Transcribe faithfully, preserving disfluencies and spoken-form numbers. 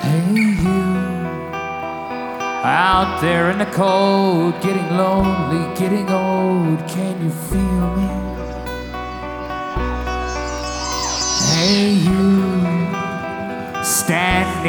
Hey you, out there in the cold, getting lonely, getting old, can you feel me? Hey you, standing